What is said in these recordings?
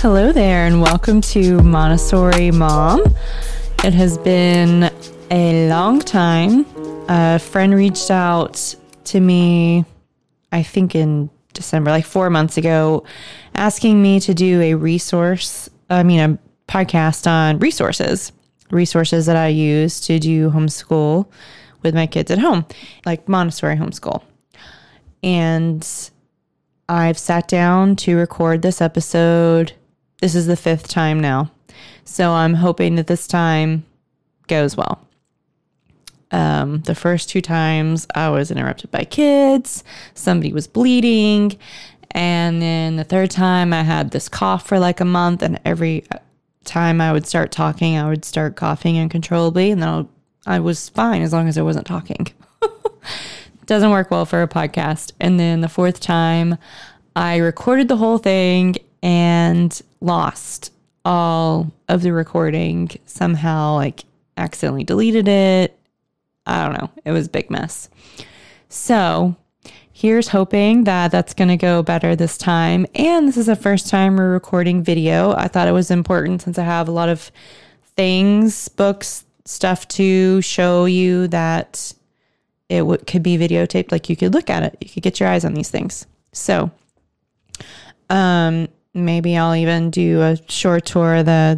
Hello there, and welcome to Montessori Mom. It has been a long time. A friend reached out to me, I think in December, like 4 months ago, asking me to do a podcast on resources that I use to do homeschool with my kids at home, like Montessori homeschool. And I've sat down to record this episode. This is the 5th time now. So I'm hoping that this time goes well. The first 2 times I was interrupted by kids. Somebody was bleeding. And then the 3rd time I had this cough for like a month. And every time I would start talking, I would start coughing uncontrollably. And then I was fine as long as I wasn't talking. Doesn't work well for a podcast. And then the 4th time I recorded the whole thing and lost all of the recording, somehow like accidentally deleted it. I don't know. It was a big mess. So here's hoping that that's going to go better this time. And this is the first time we're recording video. I thought it was important since I have a lot of things, books, stuff to show you that it could be videotaped. Like you could look at it. You could get your eyes on these things. So maybe I'll even do a short tour of the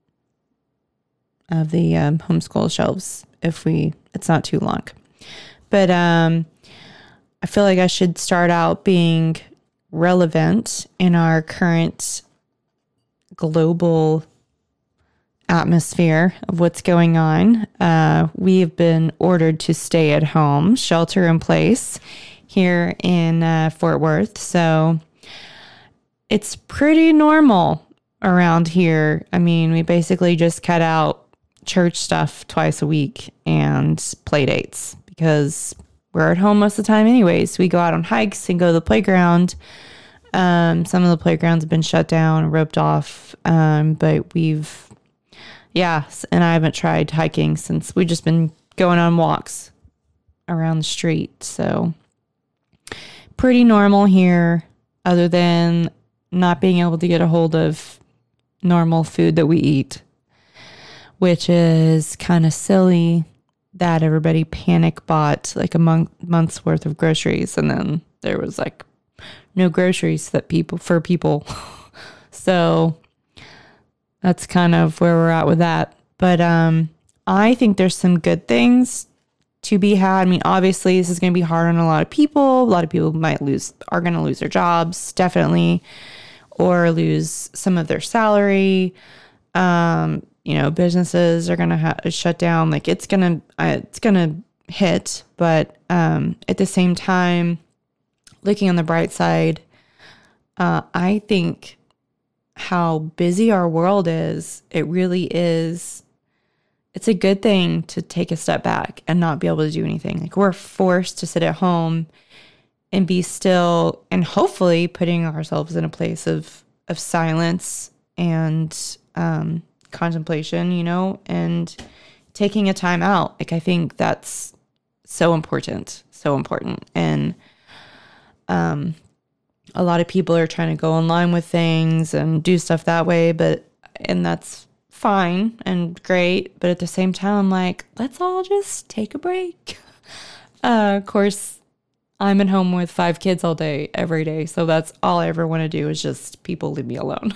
homeschool shelves if it's not too long. But I feel like I should start out being relevant in our current global atmosphere of what's going on. We have been ordered to stay at home, shelter in place here in Fort Worth. So it's pretty normal around here. I mean, we basically just cut out church stuff twice a week and play dates because we're at home most of the time anyways. We go out on hikes and go to the playground. Some of the playgrounds have been shut down, roped off, but and I haven't tried hiking since we've just been going on walks around the street. So pretty normal here, other than not being able to get a hold of normal food that we eat, which is kind of silly that everybody panic bought like a month's worth of groceries. And then there was like no groceries for people. So that's kind of where we're at with that. But I think there's some good things to be had. I mean, obviously, this is going to be hard on a lot of people. A lot of people are going to lose their jobs, definitely, or lose some of their salary. Businesses are going to shut down. Like it's going to hit. But at the same time, looking on the bright side, I think how busy our world is, it really is. It's a good thing to take a step back and not be able to do anything. Like we're forced to sit at home and be still, and hopefully putting ourselves in a place of silence and contemplation, and taking a time out. Like I think that's so important. And a lot of people are trying to go online with things and do stuff that way, and that's fine and great. But at the same time, I'm like, let's all just take a break. Of course, I'm at home with 5 kids all day, every day. So that's all I ever want to do is just people leave me alone.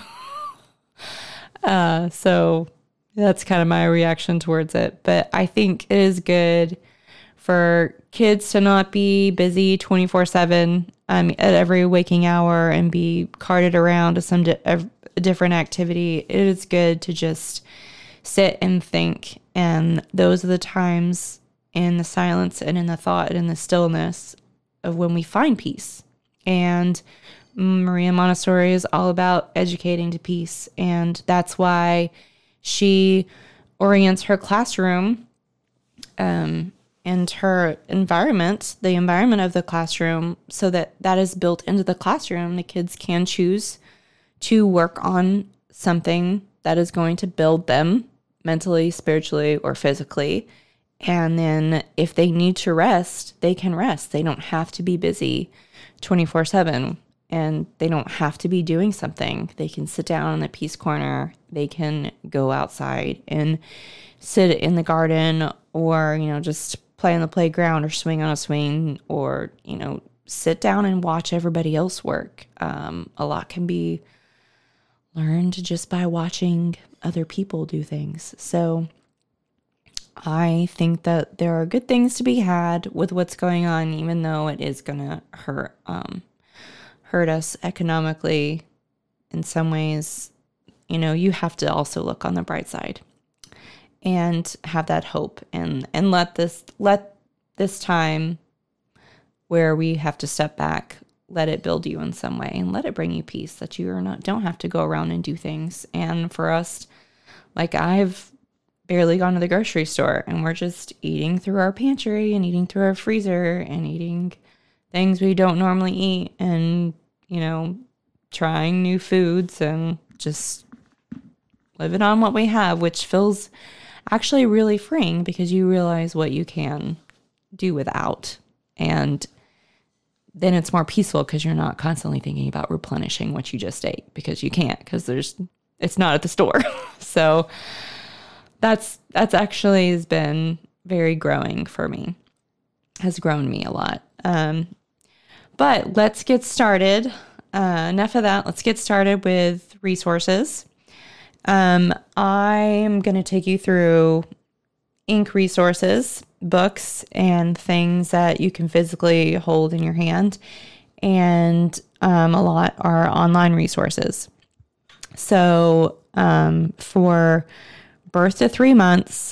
So that's kind of my reaction towards it. But I think it is good for kids to not be busy 24/7 at every waking hour and be carted around to some different activity. It is good to just sit and think. And those are the times in the silence and in the thought and in the stillness of when we find peace. And Maria Montessori is all about educating to peace. And that's why she orients her classroom and her environment, the environment of the classroom, so that is built into the classroom. The kids can choose to work on something that is going to build them mentally, spiritually, or physically. And then if they need to rest, they can rest. They don't have to be busy 24/7. and they don't have to be doing something. They can sit down in the peace corner. They can go outside and sit in the garden, or, just play on the playground or swing on a swing, or, sit down and watch everybody else work. A lot can be learned just by watching other people do things. So I think that there are good things to be had with what's going on, even though it is going to hurt us economically in some ways. You have to also look on the bright side and have that hope, and let this time where we have to step back, let it build you in some way, and let it bring you peace, that you don't have to go around and do things. And for us, like, I've barely gone to the grocery store, and we're just eating through our pantry and eating through our freezer and eating things we don't normally eat, and, trying new foods and just living on what we have, which feels actually really freeing, because you realize what you can do without. And then it's more peaceful, because you're not constantly thinking about replenishing what you just ate, because you can't, because it's not at the store. So that's actually has been very growing for me, has grown me a lot. But let's get started. Enough of that. Let's get started with resources. I'm going to take you through ink resources, books, and things that you can physically hold in your hand. And a lot are online resources. So for birth to 3 months,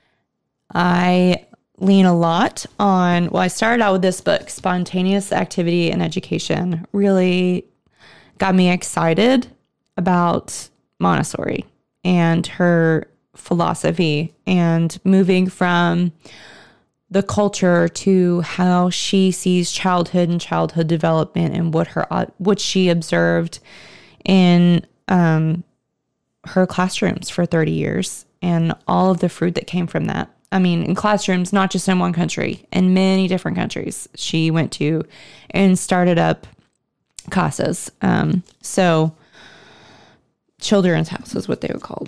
I lean a lot on, I started out with this book, Spontaneous Activity and Education. Really got me excited about Montessori and her philosophy, and moving from the culture to how she sees childhood and childhood development, and what she observed in her classrooms for 30 years, and all of the fruit that came from that. I mean, in classrooms, not just in one country, in many different countries she went to and started up casas. So children's house is what they were called.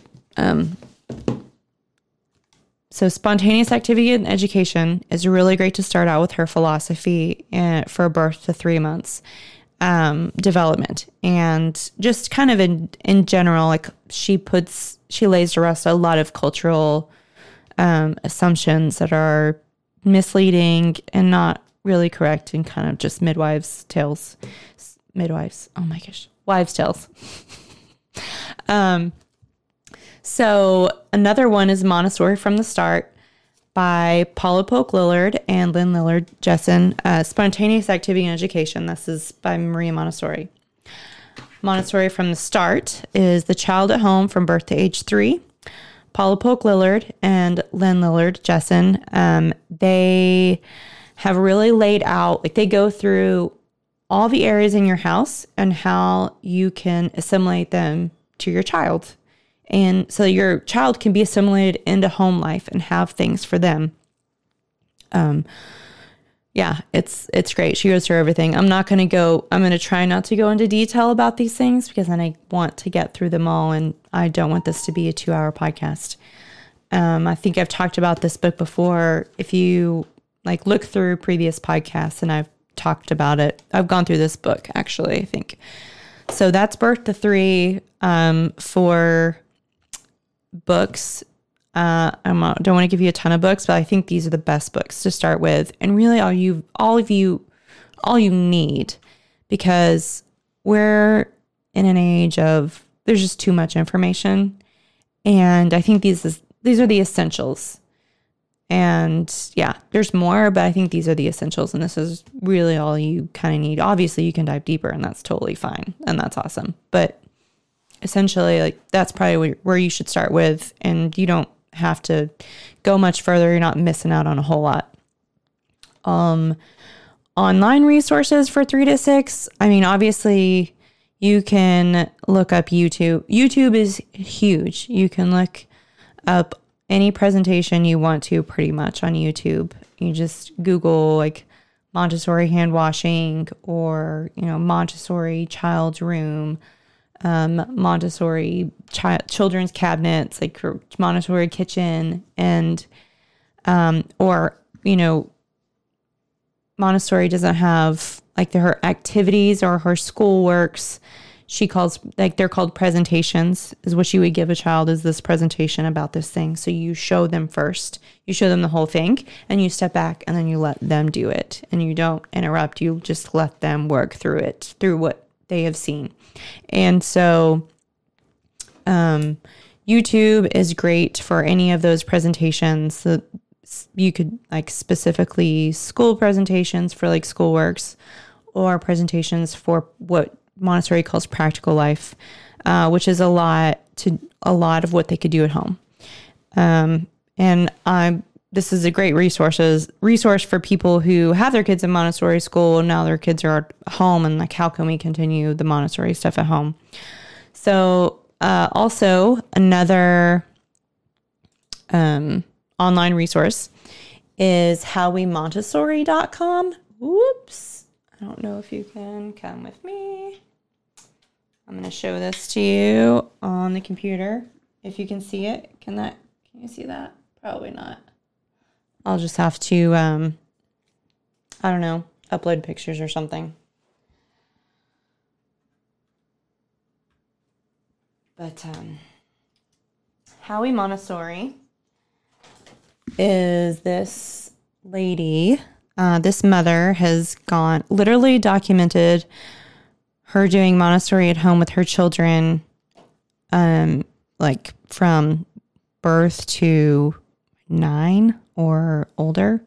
So Spontaneous Activity and Education is really great to start out with her philosophy for birth to 3 months development. And just kind of in general, like, she lays to rest a lot of cultural assumptions that are misleading and not really correct, and kind of just wives' tales. So another one is Montessori from the Start by Paula Polk Lillard and Lynn Lillard Jessen. Spontaneous Activity and Education. This is by Maria Montessori. Montessori from the Start is the child at home from birth to age 3. Paula Polk Lillard and Lynn Lillard Jessen. They have really laid out, like, they go through all the areas in your house and how you can assimilate them to your child. And so your child can be assimilated into home life and have things for them. Yeah, it's great. She goes through everything. I'm going to try not to go into detail about these things, because then I want to get through them all, and I don't want this to be a 2-hour podcast. I think I've talked about this book before. If you look through previous podcasts, and I've talked about it, I've gone through this book actually, I think. So that's birth to 3 for books. I don't want to give you a ton of books, but I think these are the best books to start with, and really all you need, because we're in an age of, there's just too much information, and I think these are the essentials. And yeah, there's more, but I think these are the essentials, and this is really all you kind of need. Obviously, you can dive deeper, and that's totally fine, and that's awesome. But essentially, that's probably where you should start with, and you don't have to go much further. You're not missing out on a whole lot. Online resources for 3 to 6. I mean, obviously, you can look up YouTube. YouTube is huge. You can look up any presentation you want to pretty much on YouTube. You just Google Montessori hand washing, or, Montessori child's room, Montessori children's cabinets, like Montessori kitchen, and, or, Montessori doesn't have like her activities or her school works. She calls, like, they're called presentations, is what you would give a child, is this presentation about this thing. So you show them first, you show them the whole thing, and you step back and then you let them do it, and you don't interrupt. You just let them work through it, through what they have seen. And so, YouTube is great for any of those presentations. So you could, like, specifically school presentations for like schoolworks, or presentations for what Montessori calls practical life, which is a lot of what they could do at home. This is a great resource for people who have their kids in Montessori school, and now their kids are at home, and like, how can we continue the Montessori stuff at home? So, also another online resource is howwemontessori.com. Whoops. I don't know if you can come with me. I'm going to show this to you on the computer. If you can see it, can you see that? Probably not. I'll just have to, I don't know, upload pictures or something. But Howie Montessori is this lady. This mother has literally documented her doing Montessori at home with her children, like from birth to 9 or older.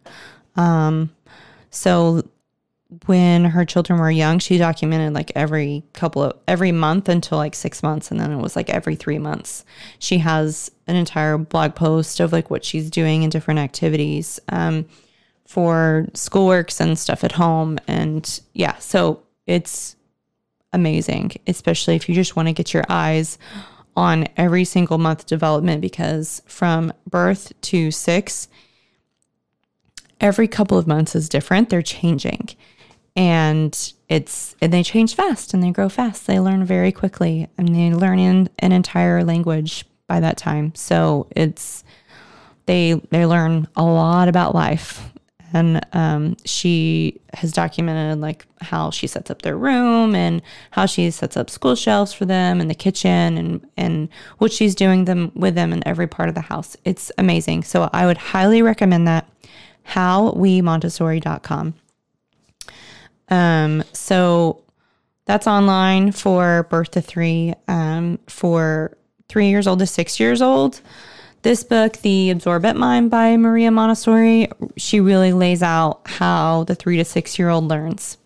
So when her children were young, she documented like every month until like 6 months. And then it was like every 3 months. She has an entire blog post of like what she's doing in different activities, for schoolworks and stuff at home. And yeah, so it's amazing, especially if you just want to get your eyes on every single month development, because from birth to 6, every couple of months is different. They're changing, and they change fast, and they grow fast. They learn very quickly, and they learn in an entire language by that time. So they learn a lot about life. And she has documented like how she sets up their room, and how she sets up school shelves for them, and the kitchen, and what she's doing with them in every part of the house. It's amazing. So I would highly recommend that. howwemontessori.com. So that's online for birth to 3, for 3 years old to 6 years old. This book, The Absorbent Mind by Maria Montessori, she really lays out how the 3 to 6 year old learns.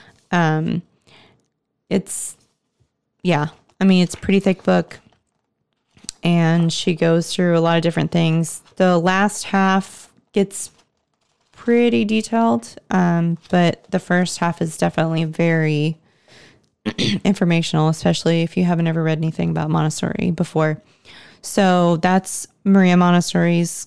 It's a pretty thick book, and she goes through a lot of different things. The last half gets pretty detailed, but the first half is definitely very informational, especially if you haven't ever read anything about Montessori before. So that's Maria Montessori's,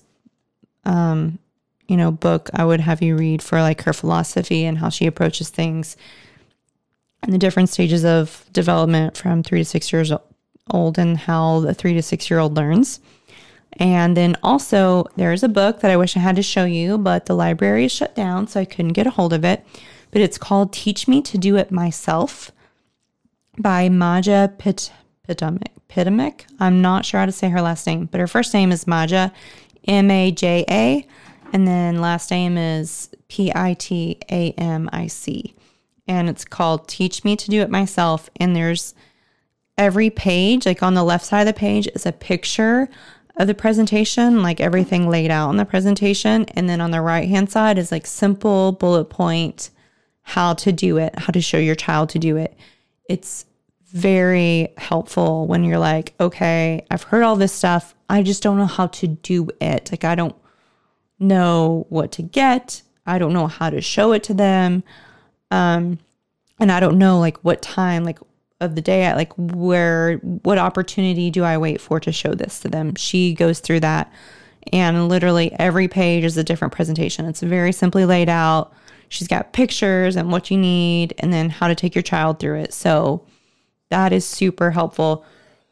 book. I would have you read for like her philosophy and how she approaches things, and the different stages of development from 3 to 6 years old, and how the 3 to 6 year old learns. And then also there's a book that I wish I had to show you, but the library is shut down, so I couldn't get a hold of it. But it's called Teach Me to Do It Myself by Maja Pitamic. I'm not sure how to say her last name, but her first name is Maja, Maja, and then last name is Pitamic. And it's called Teach Me to Do It Myself. And there's every page, like on the left side of the page is a picture of the presentation, like everything laid out on the presentation. And then on the right hand side is like simple bullet point, how to do it, how to show your child to do it. It's very helpful when you're like, okay, I've heard all this stuff, I just don't know how to do it. Like, I don't know what to get. I don't know how to show it to them. And I don't know like what time, like of the day, like what opportunity do I wait for to show this to them? She goes through that, and literally every page is a different presentation. It's very simply laid out. she's got pictures and what you need and then how to take your child through it. So that is super helpful.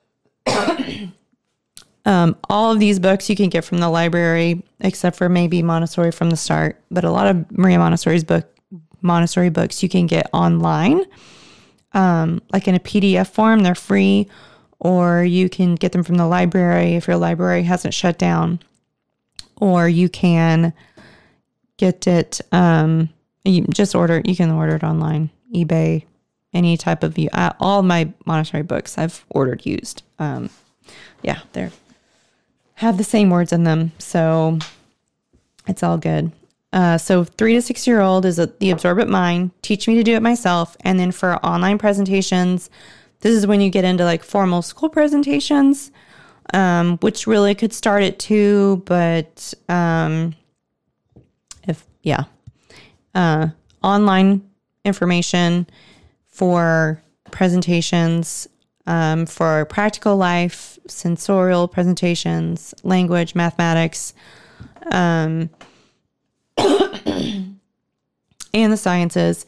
All of these books you can get from the library, except for maybe Montessori from the Start. But a lot of Maria Montessori books you can get online, like in a PDF form. They're free, or you can get them from the library if your library hasn't shut down, or you can get it. You can order it online, eBay, any type of all of my Montessori books I've ordered used. They're have the same words in them, so it's all good. So 3 to 6 year old is the Absorbent Mind, Teach Me to Do It Myself. And then for online presentations, this is when you get into like formal school presentations, which really could start at 2, but online information for presentations, for practical life, sensorial presentations, language, mathematics, and the sciences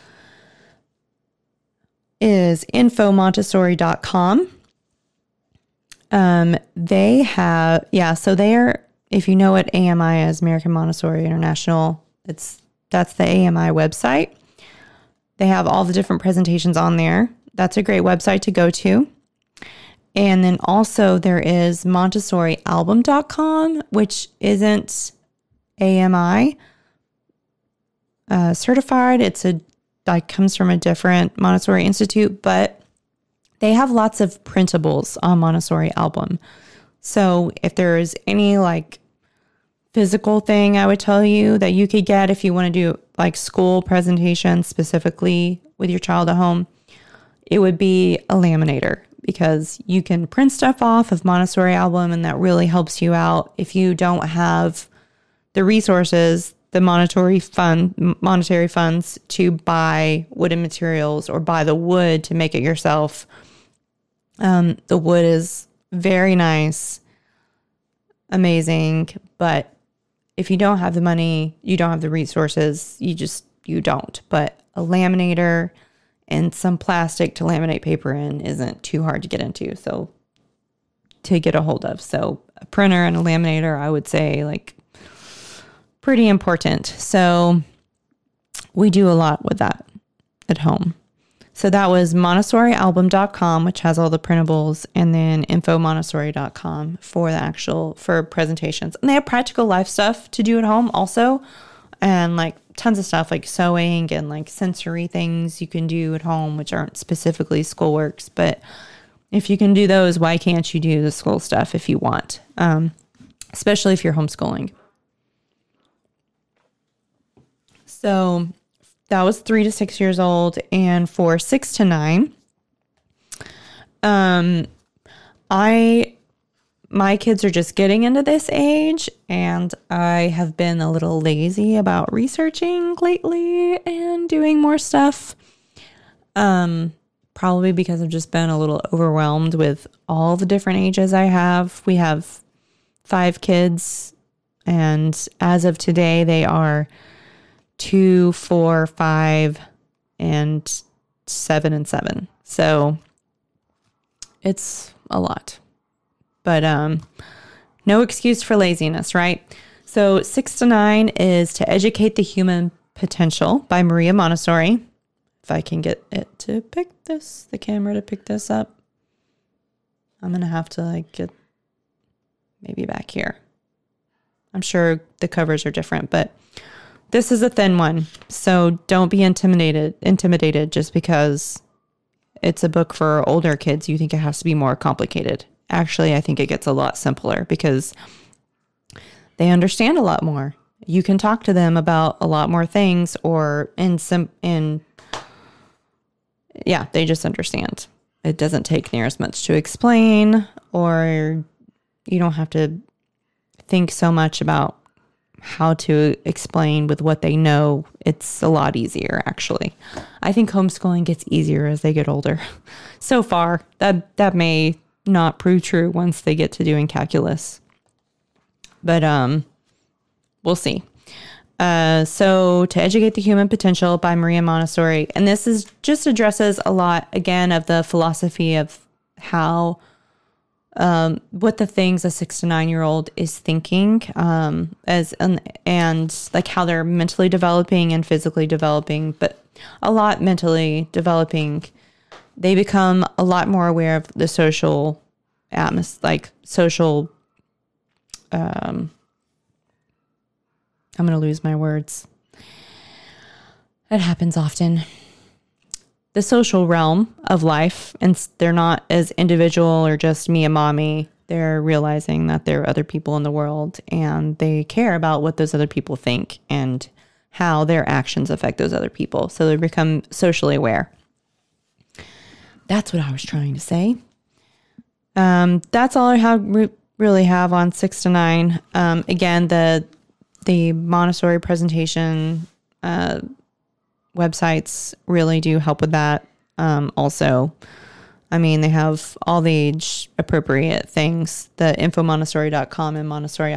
is infomontessori.com. They have, if you know what AMI is, American Montessori International, that's the AMI website. They have all the different presentations on there. That's a great website to go to. And then also there is montessorialbum.com, which isn't AMI certified. Comes from a different Montessori Institute, but they have lots of printables on Montessori Album. So if there is any like physical thing I would tell you that you could get if you want to do like school presentations specifically with your child at home, it would be a laminator, because you can print stuff off of Montessori Album, and that really helps you out if you don't have the resources, the monetary funds to buy wooden materials or buy the wood to make it yourself. The wood is very nice, amazing, but if you don't have the money, you don't have the resources, you don't. But a laminator and some plastic to laminate paper in isn't too hard to get into, so to get a hold of. So a printer and a laminator, I would say, like, pretty important. So we do a lot with that at home. So that was montessorialbum.com, which has all the printables, and then infomontessori.com for presentations. And they have practical life stuff to do at home also, and like tons of stuff like sewing and like sensory things you can do at home, which aren't specifically schoolworks. But if you can do those, why can't you do the school stuff if you want, especially if you're homeschooling? So that was 3 to 6 years old. And for 6 to 9, my kids are just getting into this age, and I have been a little lazy about researching lately and doing more stuff. Probably because I've just been a little overwhelmed with all the different ages I have. We have 5 kids, and as of today, they are 2, 4, 5, and 7 and 7. So it's a lot, but no excuse for laziness, right? So 6 to 9 is To Educate the Human Potential by Maria Montessori. If I can get it to the camera to pick this up, I'm going to have to get maybe back here. I'm sure the covers are different, but this is a thin one, so don't be intimidated just because it's a book for older kids. You think it has to be more complicated. Actually, I think it gets a lot simpler because they understand a lot more. You can talk to them about a lot more things, or they just understand. It doesn't take near as much to explain, or you don't have to think so much about how to explain with what they know. It's a lot easier, actually. I think homeschooling gets easier as they get older. So far, that may not prove true once they get to doing calculus, but we'll see. So To Educate the Human Potential by Maria Montessori. And this is just addresses a lot, again, of the philosophy of how, what the things a 6 to 9-year-old is thinking, and like how they're mentally developing and physically developing, but a lot mentally developing. They become a lot more aware of the social atmosphere, I'm going to lose my words. It happens often. The social realm of life, and they're not as individual or just me and mommy. They're realizing that there are other people in the world, and they care about what those other people think and how their actions affect those other people. So they become socially aware. That's what I was trying to say. That's all I really have on 6 to 9. Again, the Montessori presentation websites really do help with that. Also, I mean, they have all the age appropriate things, the infomontessori.com and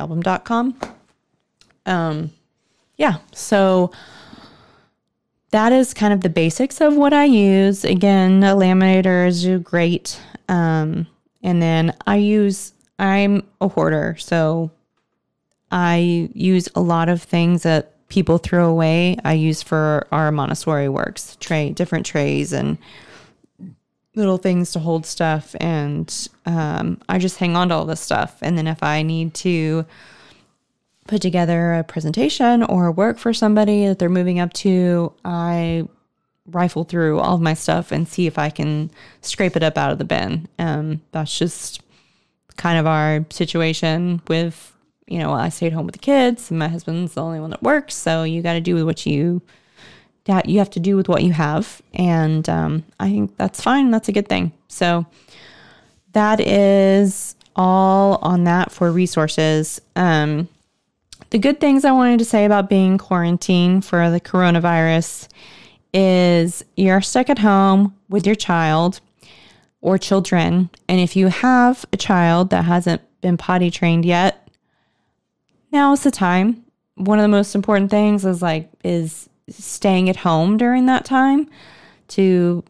montessorialbum.com. Yeah, so that is kind of the basics of what I use. Again, a laminator is great. And then I'm a hoarder, so I use a lot of things that people throw away. I use for our Montessori works, different trays and little things to hold stuff. And I just hang on to all this stuff. And then if I need to put together a presentation or work for somebody that they're moving up to, I rifle through all of my stuff and see if I can scrape it up out of the bin. That's just kind of our situation with, I stayed home with the kids and my husband's the only one that works. So you got to do what you have to do with what you have. And I think that's fine. That's a good thing. So that is all on that for resources. The good things I wanted to say about being quarantined for the coronavirus is you're stuck at home with your child or children. And if you have a child that hasn't been potty trained yet, now is the time. One of the most important things is staying at home during that time to,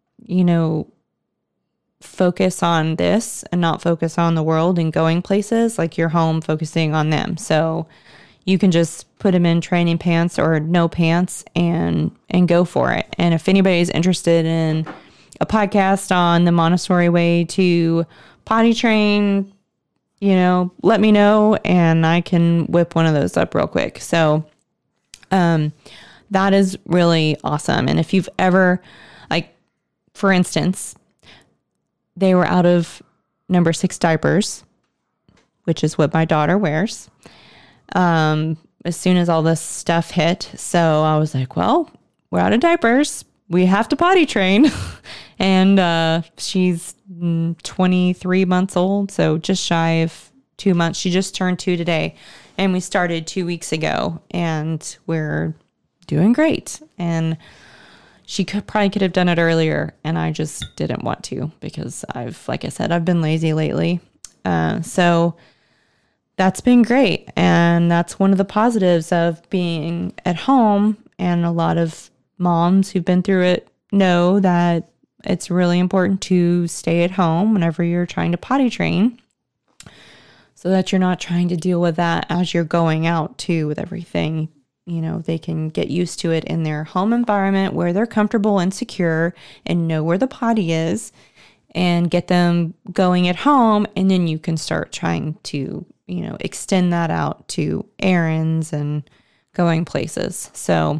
focus on this and not focus on the world and going places, like you're home focusing on them. So you can just put them in training pants or no pants and go for it. And if anybody's interested in a podcast on the Montessori way to potty train, let me know and I can whip one of those up real quick. So, that is really awesome. And if you've ever, for instance, they were out of number 6 diapers, which is what my daughter wears, as soon as all this stuff hit. So I was like, well, we're out of diapers. We have to potty train. And she's 23 months old, so just shy of 2 months. She just turned 2 today, and we started 2 weeks ago, and we're doing great. And she probably could have done it earlier, and I just didn't want to because like I said, I've been lazy lately. So that's been great, and that's one of the positives of being at home. And a lot of moms who've been through it know that it's really important to stay at home whenever you're trying to potty train so that you're not trying to deal with that as you're going out too with everything. They can get used to it in their home environment where they're comfortable and secure and know where the potty is and get them going at home. And then you can start trying to, extend that out to errands and going places. So,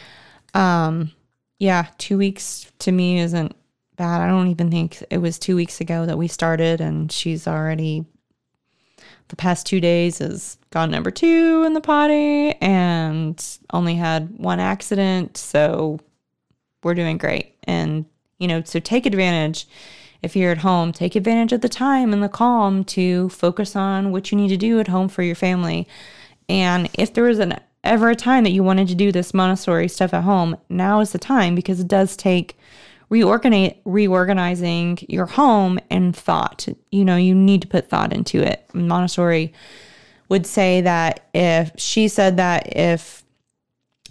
2 weeks to me isn't bad. I don't even think it was 2 weeks ago that we started, and she's already, the past 2 days has gone number 2 in the potty and only had 1 accident. So we're doing great. And, so take advantage. If you're at home, take advantage of the time and the calm to focus on what you need to do at home for your family. And if there was ever a time that you wanted to do this Montessori stuff at home, now is the time, because it does take reorganizing your home and thought. You need to put thought into it. Montessori would say that if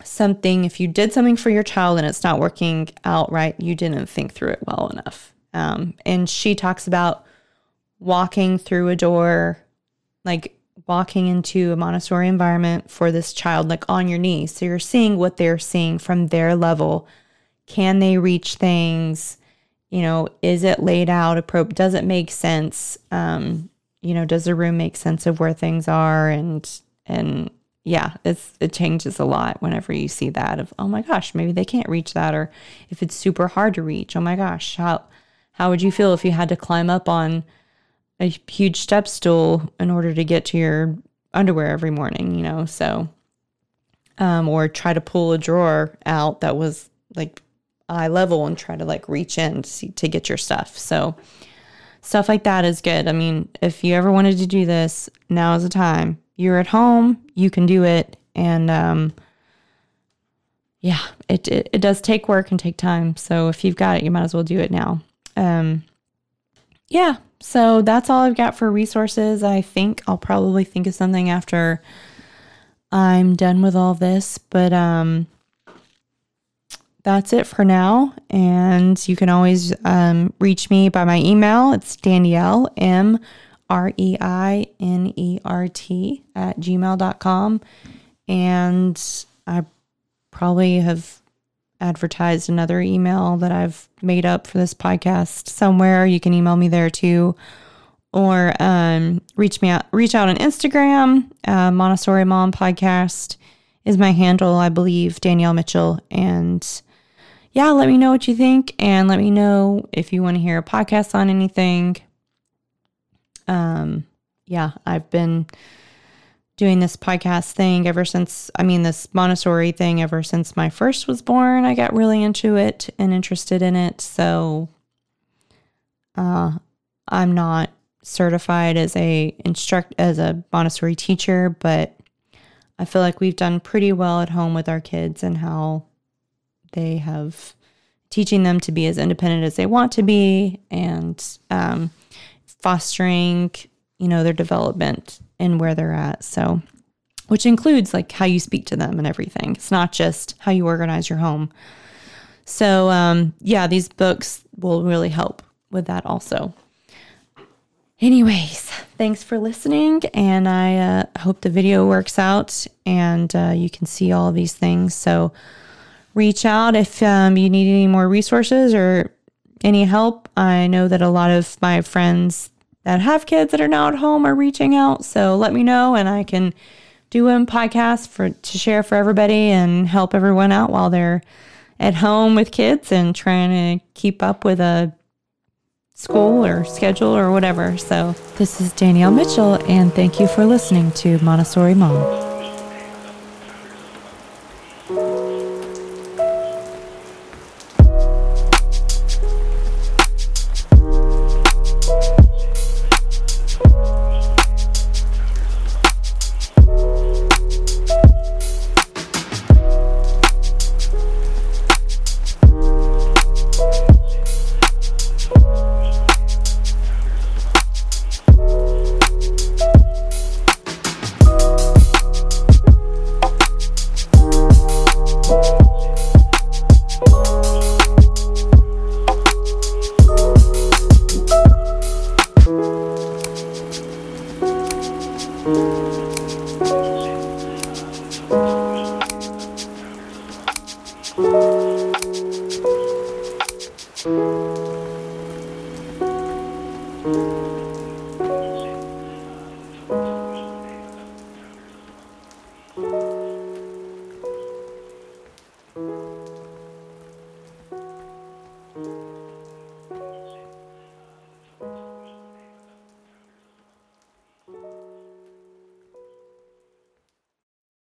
something, if you did something for your child and it's not working out right, you didn't think through it well enough. And she talks about walking through a door, like walking into a Montessori environment for this child, like on your knees. So you're seeing what they're seeing from their level. Can they reach things? Is it laid out appropriate? Does it make sense? Does the room make sense of where things are? And yeah, it changes a lot whenever you see that of, oh my gosh, maybe they can't reach that. Or if it's super hard to reach, oh my gosh, how would you feel if you had to climb up on a huge step stool in order to get to your underwear every morning, so, or try to pull a drawer out that was like eye level and try to like reach in to get your stuff. So stuff like that is good. I mean, if you ever wanted to do this, now is the time. You're at home, you can do it. And, yeah, it does take work and take time. So if you've got it, you might as well do it now. Yeah. So that's all I've got for resources. I think I'll probably think of something after I'm done with all this, but that's it for now. And you can always reach me by my email. It's Danielle, MREINERT@gmail.com. And I probably have advertised another email that I've made up for this podcast somewhere. You can email me there too, or reach out on Instagram. Montessori Mom Podcast is my handle, I believe, Danielle Mitchell. And yeah, let me know what you think, and let me know if you want to hear a podcast on anything. Yeah, I've been doing this podcast thing this Montessori thing ever since my first was born. I got really into it and interested in it. So, I'm not certified as a Montessori teacher, but I feel like we've done pretty well at home with our kids and how they have teaching them to be as independent as they want to be, and, fostering, their development and where they're at. So, which includes like how you speak to them and everything. It's not just how you organize your home. So, yeah, these books will really help with that also. Anyways, thanks for listening. And I hope the video works out and you can see all of these things. So reach out if you need any more resources or any help. I know that a lot of my friends that have kids that are now at home are reaching out. So let me know, and I can do a podcast to share for everybody and help everyone out while they're at home with kids and trying to keep up with a school or schedule or whatever. So this is Danielle Mitchell, and thank you for listening to Montessori Mom.